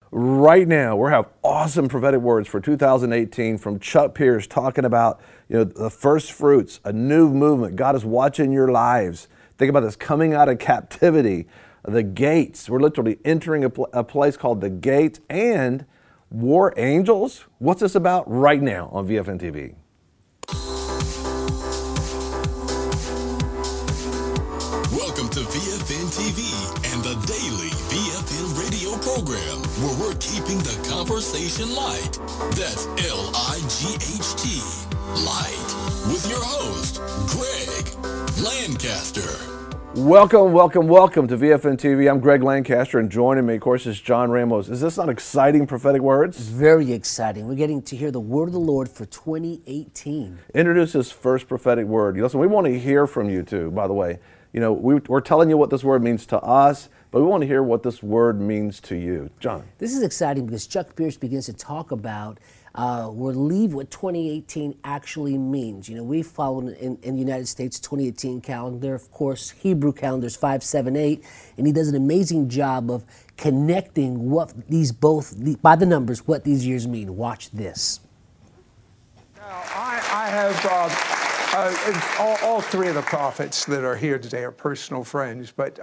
Right now, we have awesome prophetic words for 2018 from Chuck Pierce talking about, the first fruits, a new movement. God is watching your lives. Think about this coming out of captivity, the gates. We're literally entering a place called the gates and war angels. What's this about right now on VFN TV? Welcome to VFN TV and the daily VFN radio program, where we're keeping the conversation light. That's L-I-G-H-T, light, with your host, Greg Lancaster. Welcome to VFN TV. I'm Greg Lancaster, and joining me, of course, is John Ramos. Is this not exciting prophetic words? Very exciting. We're getting to hear the word of the Lord for 2018. Introduce this first prophetic word. Listen, we want to hear from you too, by the way. We're telling you what this word means to us, but we want to hear what this word means to you. John. This is exciting because Chuck Pierce begins to talk about what 2018 actually means. We follow in the United States 2018 calendar, of course, Hebrew calendars 578, and he does an amazing job of connecting what by the numbers, what these years mean. Watch this. Now, I have all three of the prophets that are here today are personal friends, but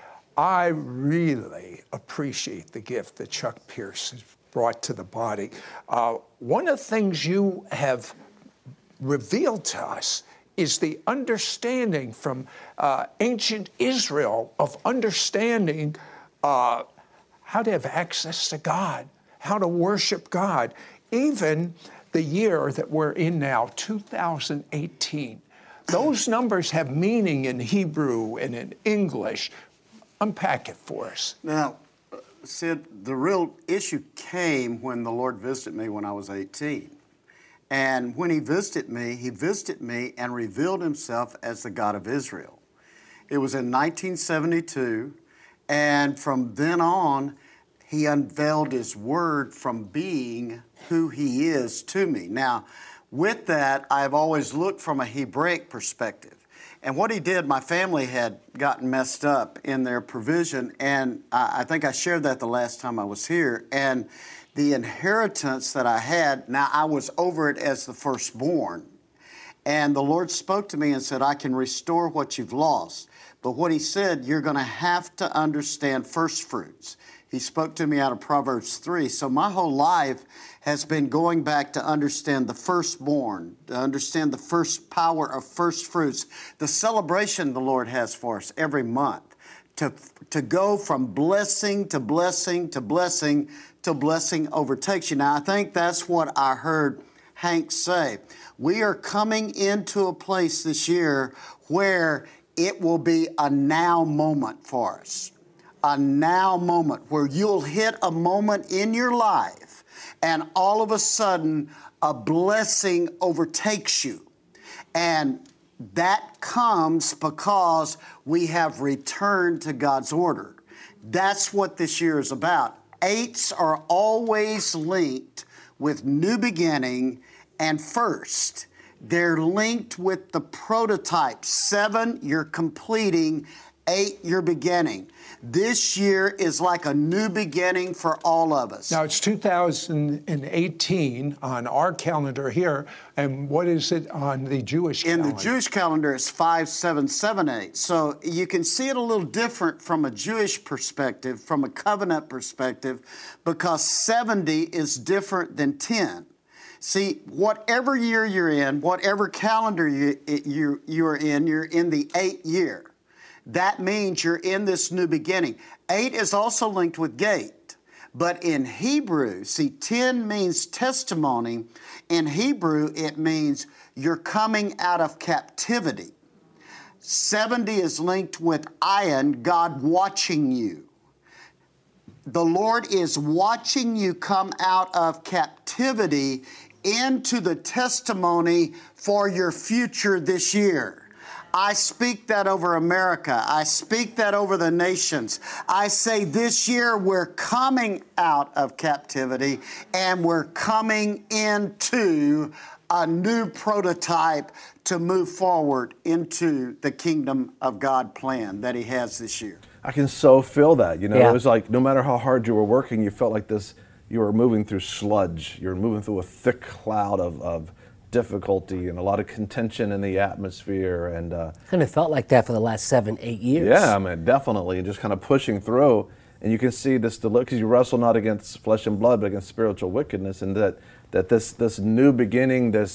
I really appreciate the gift that Chuck Pierce has brought to the body. One of the things you have revealed to us is the understanding from ancient Israel of understanding how to have access to God, how to worship God. Even the year that we're in now, 2018, those numbers have meaning in Hebrew and in English. Unpack it for us. Now, Sid, the real issue came when the Lord visited me when I was 18. And when he visited me and revealed himself as the God of Israel. It was in 1972, and from then on, he unveiled his word from being who he is to me. Now, with that, I've always looked from a Hebraic perspective. And what he did, my family had gotten messed up in their provision, and I think I shared that the last time I was here. And the inheritance that I had, now I was over it as the firstborn. And the Lord spoke to me and said, I can restore what you've lost. But what he said, you're going to have to understand first fruits. He spoke to me out of Proverbs 3. So my whole life has been going back to understand the firstborn, to understand the first power of first fruits, the celebration the Lord has for us every month, to go from blessing to blessing to blessing till blessing overtakes you. Now, I think that's what I heard Hank say. We are coming into a place this year where it will be a now moment for us. A now moment where you'll hit a moment in your life and all of a sudden a blessing overtakes you. And that comes because we have returned to God's order. That's what this year is about. 8s are always linked with new beginning and first. They're linked with the prototype. 7, you're completing. 8, you're beginning. This year is like a new beginning for all of us. Now, it's 2018 on our calendar here, and what is it on the Jewish calendar? In the Jewish calendar, it's 5778. So you can see it a little different from a Jewish perspective, from a covenant perspective, because 70 is different than 10. See, whatever year you're in, whatever calendar you're in, you're in the 8th year. That means you're in this new beginning. 8 is also linked with gate. But in Hebrew, see, 10 means testimony. In Hebrew, it means you're coming out of captivity. 70 is linked with ayin, God watching you. The Lord is watching you come out of captivity into the testimony for your future this year. I speak that over America. I speak that over the nations. I say this year we're coming out of captivity and we're coming into a new prototype to move forward into the kingdom of God plan that He has this year. I can so feel that. Yeah. It was like no matter how hard you were working, you felt like this. You were moving through sludge. You were moving through a thick cloud of difficulty and a lot of contention in the atmosphere. And Kind of felt like that for the last 7, 8 years. yeah, I mean, definitely, just kind of pushing through. And you can see this, because you wrestle not against flesh and blood, but against spiritual wickedness, and that this new beginning, this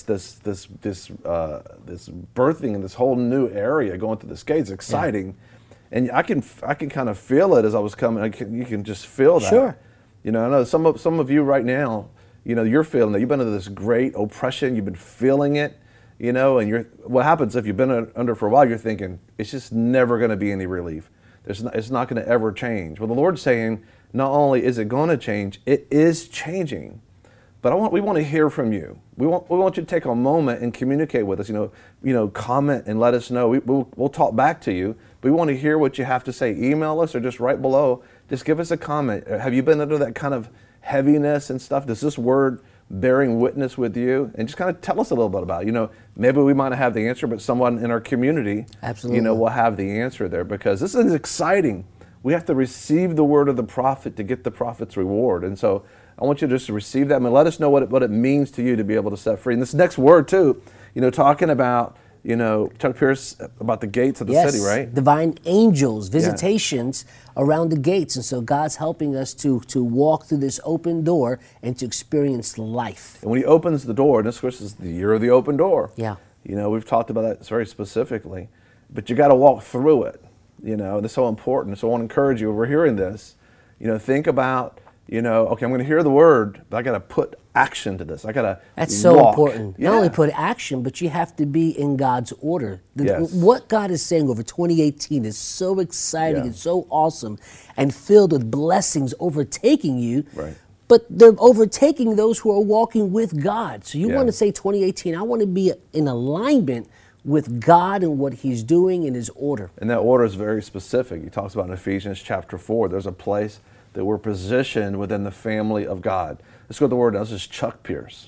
birthing in this whole new area, going through this gate is exciting. And I can kind of feel it as I was coming. You can just feel that. Sure. I know some of you right now, you're feeling that. You've been under this great oppression. You've been feeling it, and what happens if you've been under for a while, you're thinking, it's just never going to be any relief. It's not going to ever change. Well, the Lord's saying, not only is it going to change, it is changing. But we want to hear from you. We want you to take a moment and communicate with us. Comment and let us know. We'll talk back to you. But we want to hear what you have to say. Email us or just right below. Just give us a comment. Have you been under that kind of heaviness and stuff? Does this word bearing witness with you? And just kind of tell us a little bit about it. Maybe we might not have the answer, but someone in our community, absolutely, will have the answer there, because this is exciting. We have to receive the word of the prophet to get the prophet's reward. And so I want you just to receive that and let us know what it means to you to be able to set free. And this next word too, talking about, Chuck Pierce, about the gates of the city, right? Divine angels, visitations around the gates. And so God's helping us to walk through this open door and to experience life. And when he opens the door, and this, of course, is the year of the open door. Yeah. We've talked about that very specifically, but you got to walk through it, and it's so important. So I want to encourage you, if we're hearing this, think about, okay, I'm going to hear the word, but I got to put action to this. I got to That's so walk. important. Yeah. Not only put action, but you have to be in God's order. Yes. What God is saying over 2018 is so exciting Yeah. and so awesome and filled with blessings overtaking you. Right. But they're overtaking those who are walking with God. So you Yeah. want to say 2018, I want to be in alignment with God and what he's doing in his order. And that order is very specific. He talks about in Ephesians chapter 4, there's a place that we're positioned within the family of God. Let's go to the word now. This is Chuck Pierce.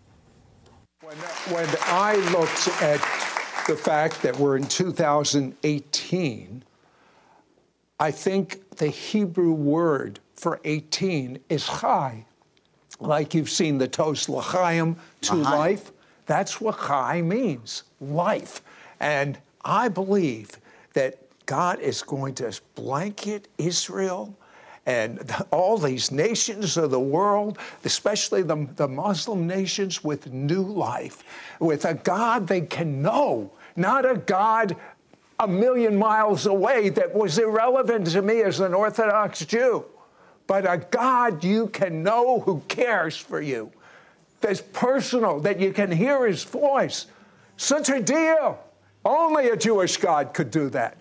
When I looked at the fact that we're in 2018, I think the Hebrew word for 18 is chai. Like you've seen the toast l'chaim, to life. That's what chai means, life. And I believe that God is going to blanket Israel and all these nations of the world, especially the Muslim nations, with new life, with a God they can know, not a God a million miles away that was irrelevant to me as an Orthodox Jew, but a God you can know who cares for you, that's personal, that you can hear his voice. Such a deal. Only a Jewish God could do that.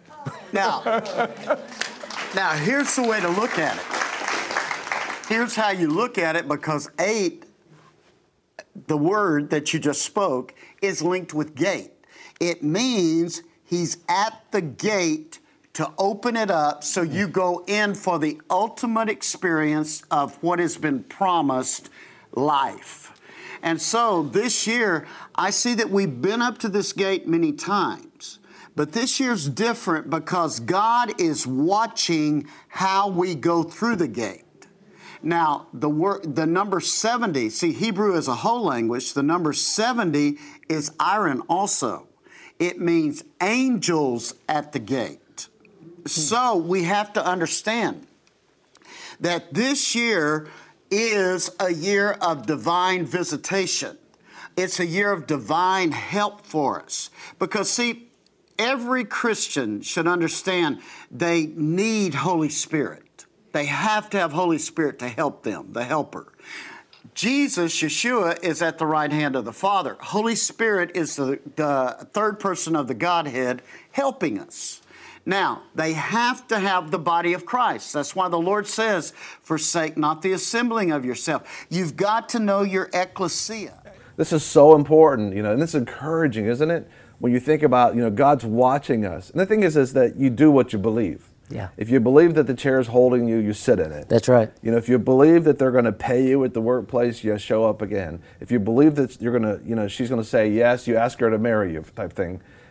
Now, here's the way to look at it. Here's how you look at it, because 8, the word that you just spoke, is linked with gate. It means he's at the gate to open it up so you go in for the ultimate experience of what has been promised, life. And so this year, I see that we've been up to this gate many times. But this year's different because God is watching how we go through the gate. Now, the number 70, see, Hebrew is a whole language. The number 70 is iron also. It means angels at the gate. So we have to understand that this year is a year of divine visitation. It's a year of divine help for us. Because, see, every Christian should understand they need Holy Spirit. They have to have Holy Spirit to help them, the helper. Jesus, Yeshua, is at the right hand of the Father. Holy Spirit is the third person of the Godhead helping us. Now, they have to have the body of Christ. That's why the Lord says, forsake not the assembling of yourself. You've got to know your ecclesia. This is so important, and it's encouraging, isn't it? When you think about, God's watching us. And the thing is that you do what you believe. Yeah. If you believe that the chair is holding you, you sit in it. That's right. If you believe that they're going to pay you at the workplace, you show up again. If you believe that you're going to, she's going to say yes, you ask her to marry you type thing.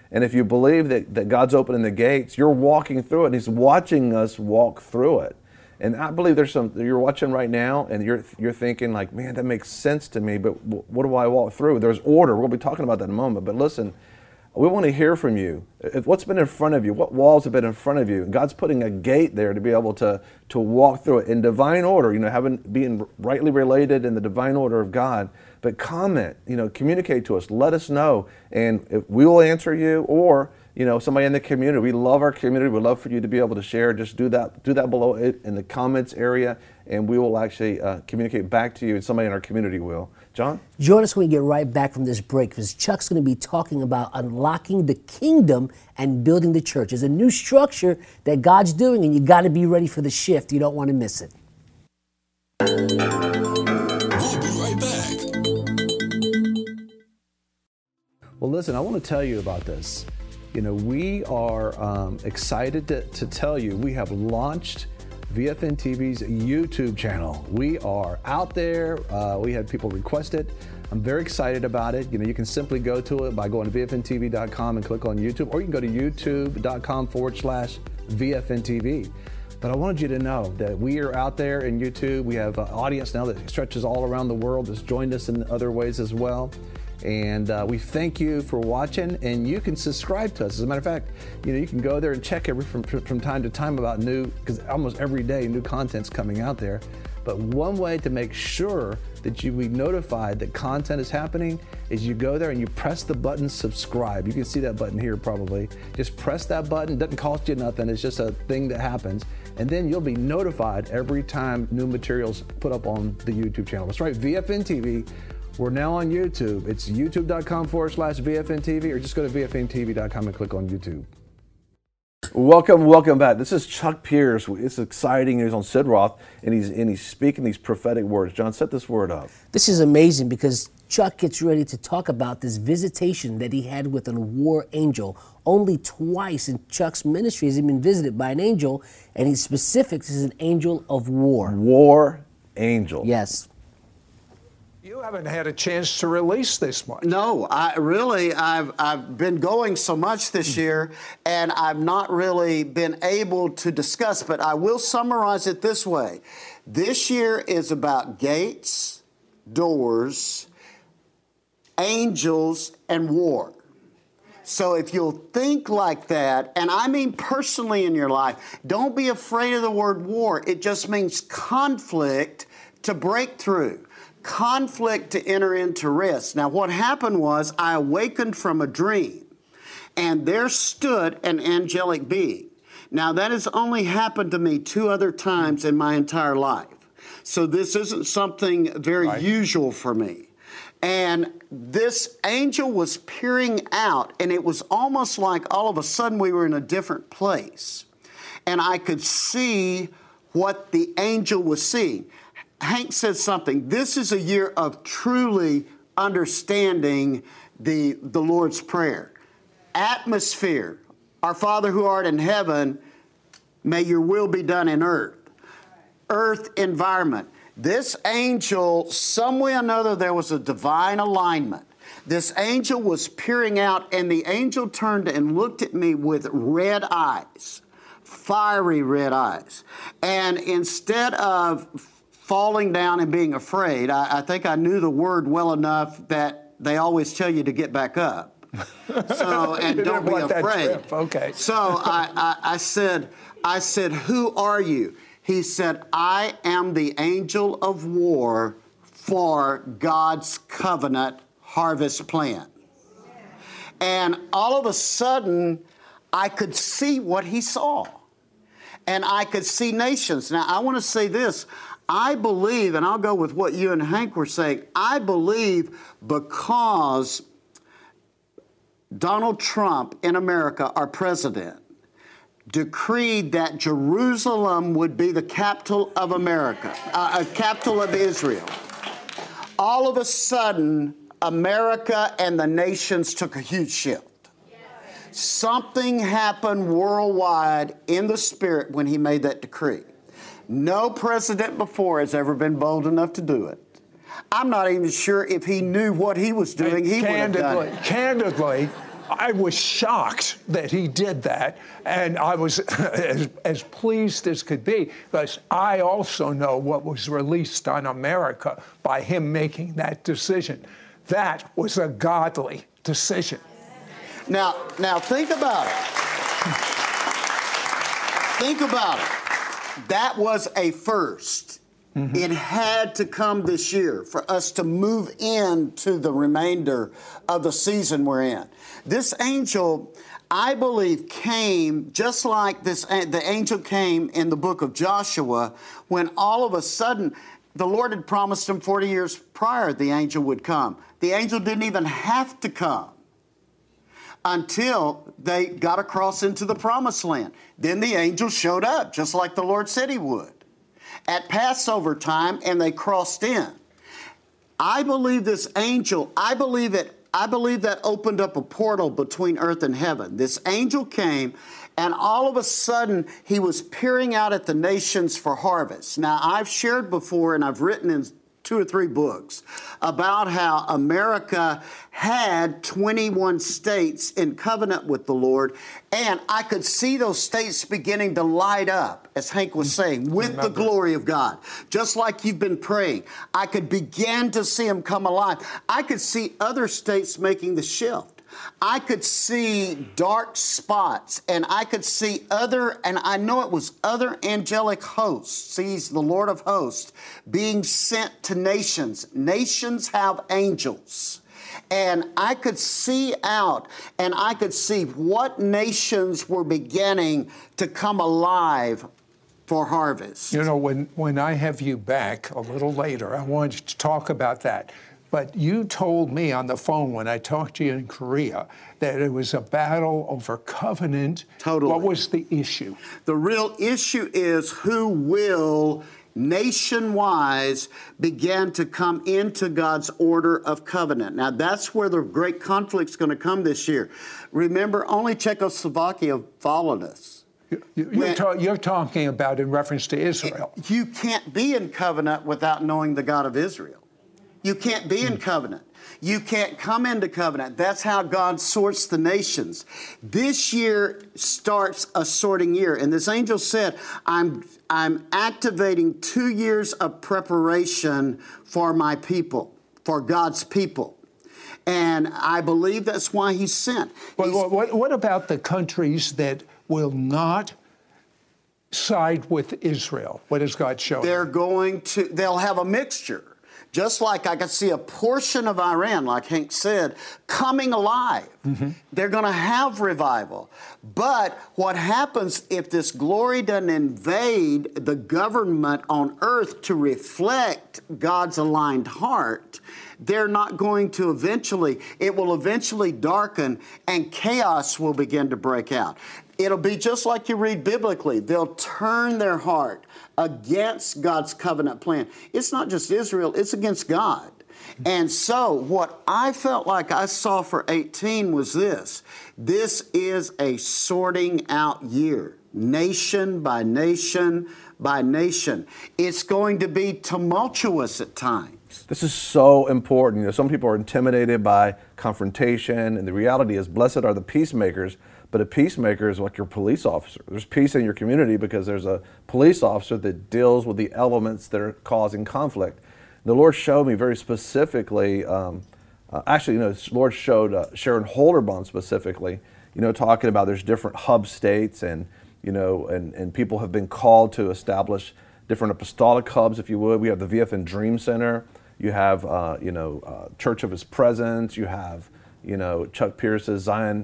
And if you believe that God's opening the gates, you're walking through it, and He's watching us walk through it. And I believe there's some you're watching right now, and you're thinking like, man, that makes sense to me, but what do I walk through? There's order. We'll be talking about that in a moment. But listen, we want to hear from you. What's been in front of you? What walls have been in front of you? And God's putting a gate there to be able to walk through it in divine order. Being rightly related in the divine order of God. But comment, communicate to us. Let us know, and if we will answer you, or somebody in the community. We love our community. We'd love for you to be able to share. Just do that below it in the comments area, and we will actually communicate back to you, and somebody in our community will. John? Join us when we get right back from this break, because Chuck's going to be talking about unlocking the kingdom and building the church. It's a new structure that God's doing, and you got to be ready for the shift. You don't want to miss it. We'll be right back. Well, listen, I want to tell you about this. We are excited to tell you we have launched VFN TV's YouTube channel. We are out there. We had people request it. I'm very excited about it. You can simply go to it by going to VFNTV.com and click on YouTube, or you can go to youtube.com/VFNTV. But I wanted you to know that we are out there in YouTube. We have an audience now that stretches all around the world, that's joined us in other ways as well. And we thank you for watching, and you can subscribe to us. As a matter of fact, you can go there and check from time to time about because almost every day new content's coming out there. But one way to make sure that you be notified that content is happening is you go there and you press the button subscribe. You can see that button here probably. Just press that button. It doesn't cost you nothing. It's just a thing that happens. And then you'll be notified every time new materials put up on the YouTube channel. That's right, VFN TV. We're now on YouTube. It's youtube.com/VFNTV, or just go to VFNTV.com and click on YouTube. Welcome back. This is Chuck Pierce. It's exciting news on Sid Roth, and he's speaking these prophetic words. John, set this word up. This is amazing, because Chuck gets ready to talk about this visitation that he had with a war angel. Only twice in Chuck's ministry has he been visited by an angel, and he's specific. This is an angel of war. War angel. Yes. You haven't had a chance to release this much. No, I've been going so much this year, and I've not really been able to discuss, but I will summarize it this way. This year is about gates, doors, angels, and war. So if you'll think like that, and I mean personally in your life, don't be afraid of the word war. It just means conflict to break through. Conflict to enter into rest. Now, what happened was I awakened from a dream, and there stood an angelic being. Now, that has only happened to me 2 other times in my entire life. So this isn't something very usual for me. And this angel was peering out, and it was almost like all of a sudden we were in a different place. And I could see what the angel was seeing. Hank said something. This is a year of truly understanding the Lord's Prayer. Atmosphere. Our Father who art in heaven, may your will be done in earth. Earth environment. This angel, some way or another, there was a divine alignment. This angel was peering out, and the angel turned and looked at me with red eyes, fiery red eyes. And instead of falling down and being afraid, I think I knew the word well enough that they always tell you to get back up. So, and don't be afraid. Okay. So I said, who are you? He said, I am the angel of war for God's covenant harvest plan. And all of a sudden, I could see what he saw. And I could see nations. Now, I want to say this. I believe, and I'll go with what you and Hank were saying, I believe because Donald Trump in America, our president, decreed that Jerusalem would be the capital of America, capital of Israel. All of a sudden, America and the nations took a huge shift. Something happened worldwide in the spirit when he made that decree. No president before has ever been bold enough to do it. I'm not even sure if he knew what he was doing. He would have done it. Candidly, I was shocked that he did that, and I was as pleased as could be, because I also know what was released on America by him making that decision. That was a godly decision. Now think about it. Think about it. That was a first. It had to come this year for us to move into the remainder of the season we're in. This angel, I believe, came just like the angel came in the book of Joshua, when all of a sudden the Lord had promised him 40 years prior the angel would come. The angel didn't even have to come until they got across into the promised land. Then the angel showed up, just like the Lord said he would, at Passover time, and they crossed in. I believe this angel, I believe that opened up a portal between earth and heaven. This angel came, and all of a sudden, he was peering out at the nations for harvest. Now, I've shared before, and I've written in 2 or 3 books about how America had 21 states in covenant with the Lord, and I could see those states beginning to light up, as Hank was saying, with the glory of God. Just like you've been praying, I could begin to see them come alive. I could see other states making the shift. I could see dark spots, and I could see and I know it was other angelic hosts, he's the Lord of hosts, being sent to nations. Nations have angels. And I could see out, and I could see what nations were beginning to come alive for harvest. You know, when I have you back a little later, I wanted to talk about that. But you told me on the phone when I talked to you in Korea that it was a battle over covenant. Totally. What was the issue? The real issue is who will nationwide began to come into God's order of covenant. Now, that's where the great conflict's going to come this year. Remember, only Czechoslovakia followed us. You're talking about in reference to Israel. You can't be in covenant without knowing the God of Israel. You can't be in covenant. You can't come into covenant. That's how God sorts the nations. This year starts a sorting year. And this angel said, I'm activating 2 years of preparation for my people, for God's people. And I believe that's why he sent. What about the countries that will not side with Israel? What has God shown? They'll have a mixture. Just like I could see a portion of Iran, like Hank said, coming alive. They're going to have revival. But what happens if this glory doesn't invade the government on earth to reflect God's aligned heart? They're not going to it will eventually darken, and chaos will begin to break out. It'll be just like you read biblically. They'll turn their heart against God's covenant plan. It's not just Israel, it's against God. And so what I felt like I saw for 18 was this. This is a sorting out year, nation by nation by nation. It's going to be tumultuous at times. This is so important. You know, some people are intimidated by confrontation, and the reality is, blessed are the peacemakers. But a peacemaker is like your police officer. There's peace in your community because there's a police officer that deals with the elements that are causing conflict. The Lord showed me very specifically, the Lord showed Sharon Holderbaum specifically, talking about there's different hub states, and people have been called to establish different apostolic hubs, if you would. We have the VFN Dream Center. You have, Church of His Presence. You have, Chuck Pierce's Zion,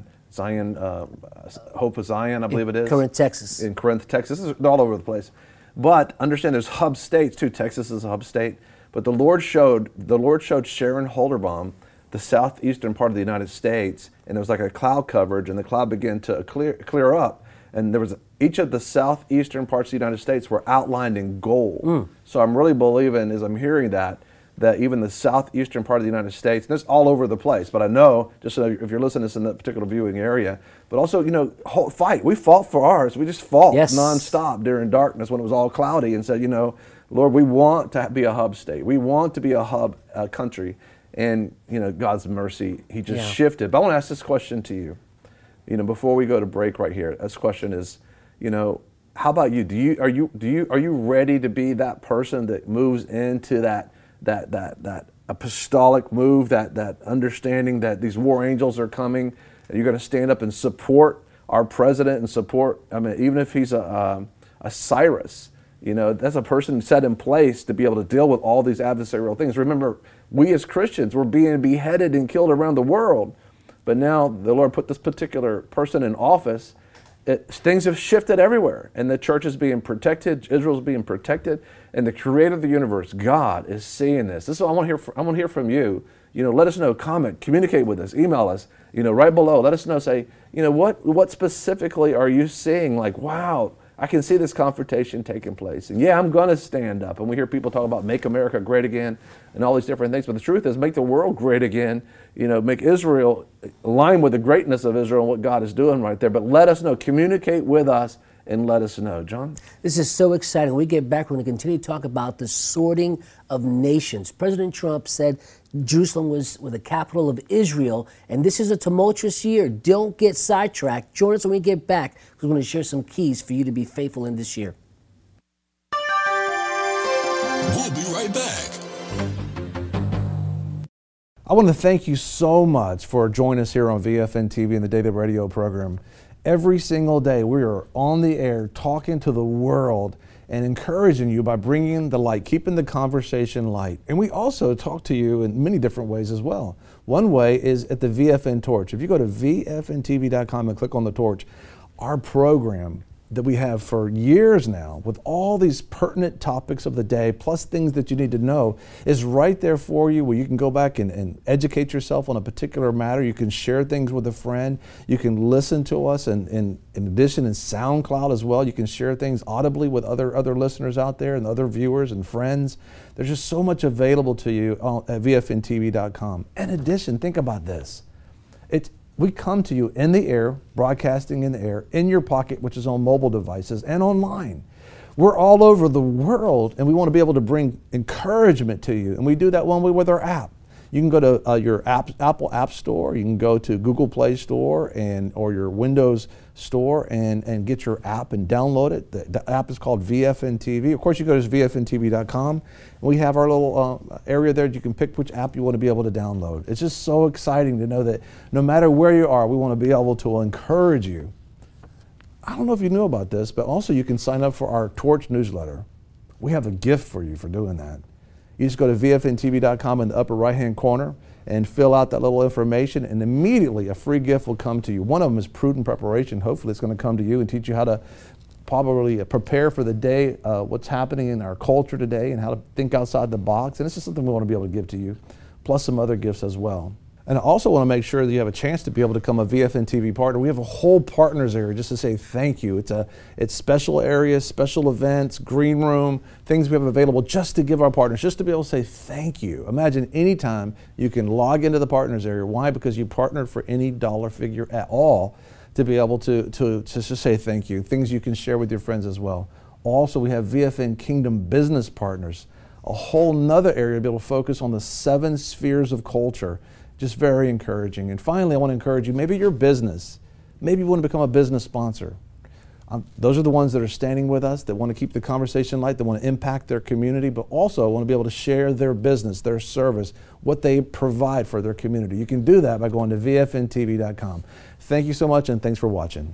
Hope of Zion, I believe it is. Corinth, Texas. In Corinth, Texas. They're all over the place. But understand there's hub states too. Texas is a hub state. But the Lord showed Sharon Holderbaum the southeastern part of the United States, and there was like a cloud coverage, and the cloud began to clear up. And there was each of the southeastern parts of the United States were outlined in gold. So I'm really believing, as I'm hearing that even the southeastern part of the United States, and it's all over the place, but I know, just so if you're listening to this in that particular viewing area, but also, fight. We fought for ours. We just fought nonstop during darkness when it was all cloudy, and said, Lord, we want to be a hub state. We want to be a hub country. And, God's mercy, he just shifted. But I want to ask this question to you, before we go to break right here. This question is, how about you? Are you ready to be that person that moves into that apostolic move, that understanding that these war angels are coming, and you're going to stand up and support our president and support, even if he's a Cyrus, that's a person set in place to be able to deal with all these adversarial things. Remember, we as Christians, we're being beheaded and killed around the world, but now the Lord put this particular person in office. Things have shifted everywhere, and the church is being protected, Israel's being protected, and the creator of the universe, God, is seeing this. This is what I want to hear from you. Let us know, comment, communicate with us, email us, right below. Let us know, say, what specifically are you seeing? Like, wow, I can see this confrontation taking place. And yeah, I'm going to stand up. And we hear people talk about make America great again and all these different things. But the truth is, make the world great again. Make Israel align with the greatness of Israel and what God is doing right there. But let us know. Communicate with us and let us know. John? This is so exciting. When we get back, we're going to continue to talk about the sorting of nations. President Trump said Jerusalem was the capital of Israel, and this is a tumultuous year. Don't get sidetracked. Join us when we get back, because we're going to share some keys for you to be faithful in this year. We'll be right back. I want to thank you so much for joining us here on VFN TV and the Daily Radio program. Every single day we are on the air talking to the world and encouraging you by bringing the light, keeping the conversation light. And we also talk to you in many different ways as well. One way is at the VFN Torch. If you go to VFNTV.com and click on the torch, our program that we have for years now with all these pertinent topics of the day, plus things that you need to know, is right there for you, where you can go back and educate yourself on a particular matter. You can share things with a friend. You can listen to us, and in addition in SoundCloud as well. You can share things audibly with other listeners out there and other viewers and friends. There's just so much available to you at VFNTV.com. In addition, think about this. We come to you in the air, broadcasting in the air, in your pocket, which is on mobile devices, and online. We're all over the world, and we want to be able to bring encouragement to you. And we do that one way with our app. You can go to your Apple App Store. You can go to Google Play Store or your Windows Store and get your app and download it. The app is called VFN TV. Of course, you go to VFNTV.com. We have our little area there. You can pick which app you want to be able to download. It's just so exciting to know that no matter where you are, we want to be able to encourage you. I don't know if you knew about this, but also you can sign up for our Torch newsletter. We have a gift for you for doing that. You just go to VFNTV.com in the upper right-hand corner and fill out that little information, and immediately a free gift will come to you. One of them is Prudent Preparation. Hopefully it's going to come to you and teach you how to probably prepare for the day, what's happening in our culture today, and how to think outside the box. And it's just something we want to be able to give to you, plus some other gifts as well. And I also want to make sure that you have a chance to be able to become a VFN TV partner. We have a whole partners area just to say thank you. It's special areas, special events, green room, things we have available just to give our partners, just to be able to say thank you. Imagine anytime you can log into the partners area. Why? Because you partnered for any dollar figure at all to be able to just say thank you. Things you can share with your friends as well. Also, we have VFN Kingdom Business Partners, a whole nother area to be able to focus on the 7 spheres of culture. Just very encouraging. And finally, I want to encourage you, maybe your business, maybe you want to become a business sponsor. Those are the ones that are standing with us, that want to keep the conversation light, that want to impact their community, but also want to be able to share their business, their service, what they provide for their community. You can do that by going to VFNTV.com. Thank you so much, and thanks for watching.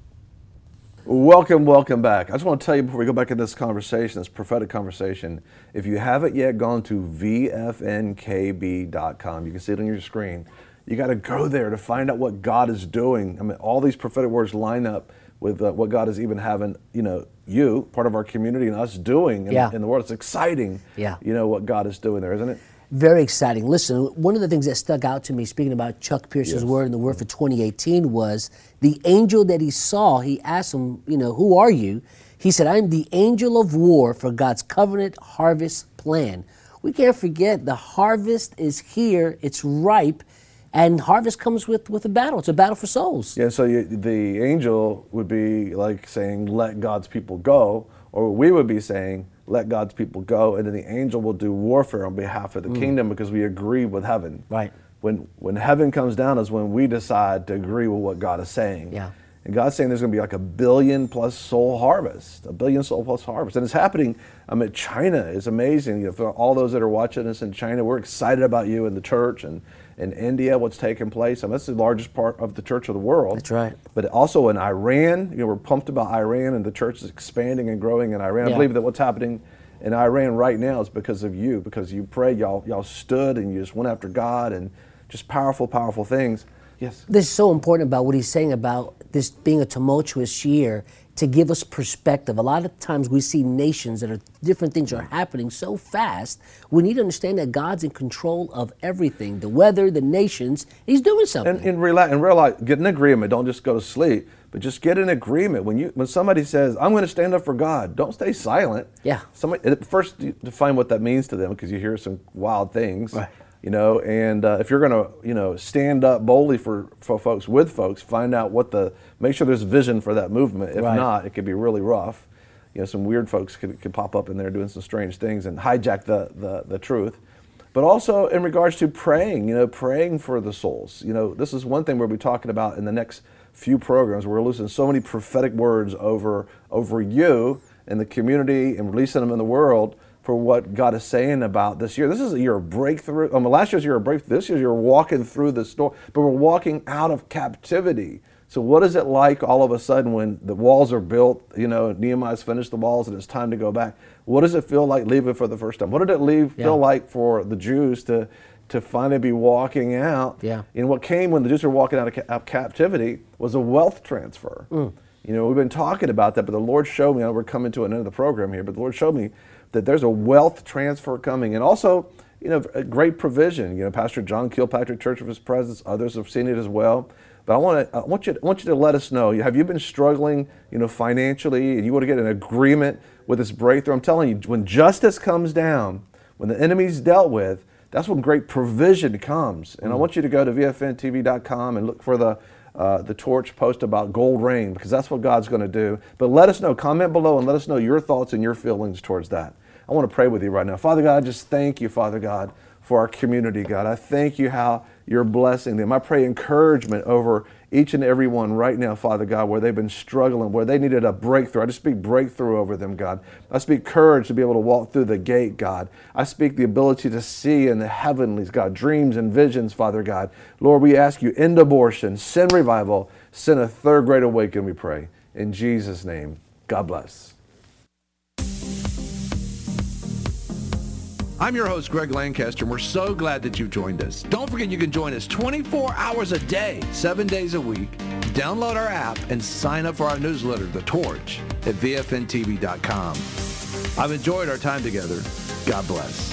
Welcome back. I just want to tell you before we go back in this conversation, this prophetic conversation, if you haven't yet gone to VFNKB.com, you can see it on your screen. You got to go there to find out what God is doing. I mean, all these prophetic words line up with what God is even having, you, part of our community, and us doing in the world. It's exciting, what God is doing there, isn't it? Very exciting. Listen, one of the things that stuck out to me, speaking about Chuck Pierce's word and the word for 2018, was the angel that he saw. He asked him, who are you? He said, I'm the angel of war for God's covenant harvest plan. We can't forget the harvest is here, it's ripe, and harvest comes with a battle. It's a battle for souls. Yeah, so the angel would be like saying, let God's people go, or we would be saying, let God's people go, and then the angel will do warfare on behalf of the kingdom because we agree with heaven. Right. When heaven comes down is when we decide to agree with what God is saying. Yeah. And God's saying there's going to be like 1 billion plus soul harvest, 1 billion soul plus harvest. And it's happening. China is amazing. For all those that are watching us in China, we're excited about you in the church, and in India, what's taking place. That's the largest part of the church of the world. That's right. But also in Iran, we're pumped about Iran, and the church is expanding and growing in Iran. Yeah. I believe that what's happening in Iran right now is because of you, because you prayed, y'all stood, and you just went after God, and just powerful, powerful things. Yes. This is so important about what he's saying about this being a tumultuous year, to give us perspective. A lot of times we see nations that are different things are happening so fast. We need to understand that God's in control of everything, the weather, the nations. He's doing something. And realize, get an agreement. Don't just go to sleep, but just get an agreement. When somebody says, I'm going to stand up for God, don't stay silent. Yeah. First, define what that means to them, because you hear some wild things. Right. And if you're going to, stand up boldly for folks, with folks, find out make sure there's vision for that movement. If not, it could be really rough. Some weird folks could pop up in there doing some strange things and hijack the truth. But also in regards to praying, praying for the souls. This is one thing we'll be talking about in the next few programs. We're releasing so many prophetic words over you and the community and releasing them in the world for what God is saying about this year. This is a year of breakthrough. Last year's a year of breakthrough. This year you're walking through the storm, but we're walking out of captivity. So what is it like all of a sudden when the walls are built, Nehemiah's finished the walls and it's time to go back? What does it feel like leaving for the first time? What did it feel like for the Jews to finally be walking out? Yeah. And what came when the Jews were walking out of captivity was a wealth transfer. We've been talking about that, but the Lord showed me, we're coming to an end of the program here, but the Lord showed me that there's a wealth transfer coming, and also, a great provision. Pastor John Kilpatrick, Church of His Presence, others have seen it as well. But I want you to let us know. Have you been struggling, financially, and you want to get an agreement with this breakthrough? I'm telling you, when justice comes down, when the enemy's dealt with, that's when great provision comes. And I want you to go to vfntv.com and look for the Torch post about gold rain, because that's what God's going to do. But let us know, comment below and let us know your thoughts and your feelings towards that. I want to pray with you right now. Father God, I just thank you, Father God, for our community, God. I thank you how you're blessing them. I pray encouragement over each and every one right now, Father God, where they've been struggling, where they needed a breakthrough. I just speak breakthrough over them, God. I speak courage to be able to walk through the gate, God. I speak the ability to see in the heavenlies, God, dreams and visions, Father God. Lord, we ask you, end abortion, send revival, send a third great awakening, we pray. In Jesus' name, God bless. I'm your host, Greg Lancaster, and we're so glad that you've joined us. Don't forget you can join us 24 hours a day, 7 days a week. Download our app and sign up for our newsletter, The Torch, at vfntv.com. I've enjoyed our time together. God bless.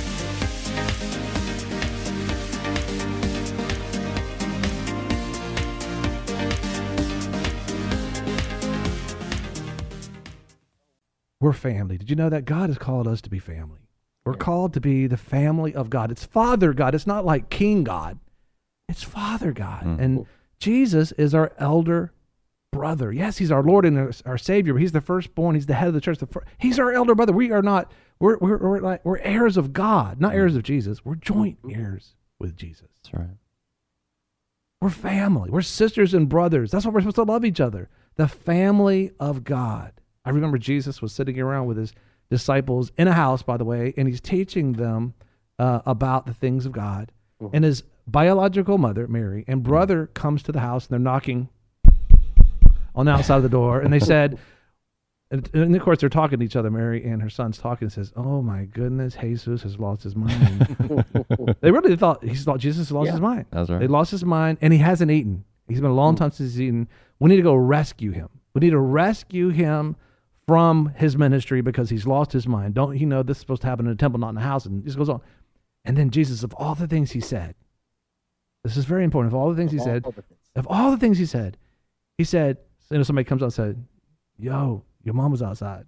We're family. Did you know that God has called us to be family? We're called to be the family of God. It's Father God. It's not like King God. It's Father God. And Jesus is our elder brother. Yes, he's our Lord and our Savior, but he's the firstborn. He's the head of the church. He's our elder brother. We are not, we're heirs of God, not heirs of Jesus. We're joint heirs with Jesus. That's right. We're family. We're sisters and brothers. That's why we're supposed to love each other. The family of God. I remember Jesus was sitting around with his disciples in a house, by the way, and he's teaching them about the things of God. And his biological mother, Mary, and brother comes to the house, and they're knocking on the outside of the door, and they said, and of course they're talking to each other, Mary and her son's talking, and says, oh my goodness, Jesus has lost his mind. They really thought Jesus lost his mind. That's right. They lost his mind, and he hasn't eaten. He's been a long time since he's eaten. We need to go rescue him. We need to rescue him from his ministry because he's lost his mind. Don't you know this is supposed to happen in a temple, not in a house? And this goes on. And then Jesus, of all the things he said, this is very important. Of all the things he said, he said, somebody comes out and said, yo, your mom was outside.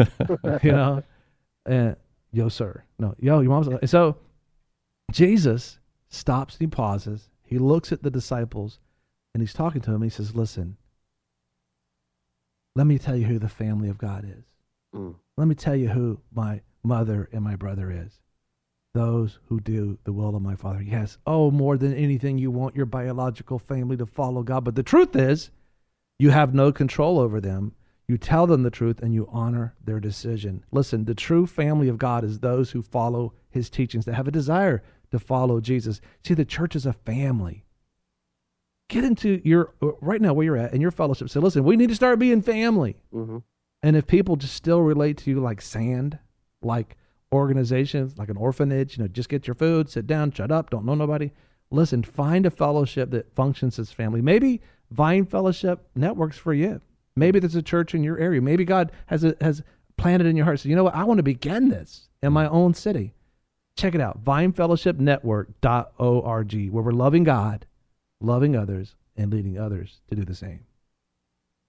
Yo, sir. No, yo, your mom's outside. And so Jesus stops and he pauses. He looks at the disciples and he's talking to them. And he says, listen, let me tell you who the family of God is. Let me tell you who my mother and my brother is. Those who do the will of my Father. Yes, more than anything, you want your biological family to follow God. But the truth is, you have no control over them. You tell them the truth and you honor their decision. Listen, the true family of God is those who follow his teachings, that have a desire to follow Jesus. See, the church is a family. Get into right now where you're at in your fellowship. Say, listen, we need to start being family. Mm-hmm. And if people just still relate to you like sand, like organizations, like an orphanage, just get your food, sit down, shut up, don't know nobody. Listen, find a fellowship that functions as family. Maybe Vine Fellowship Network's for you. Maybe there's a church in your area. Maybe God has planted in your heart. So you know what? I want to begin this in my own city. Check it out, vinefellowshipnetwork.org, where we're loving God, loving others, and leading others to do the same.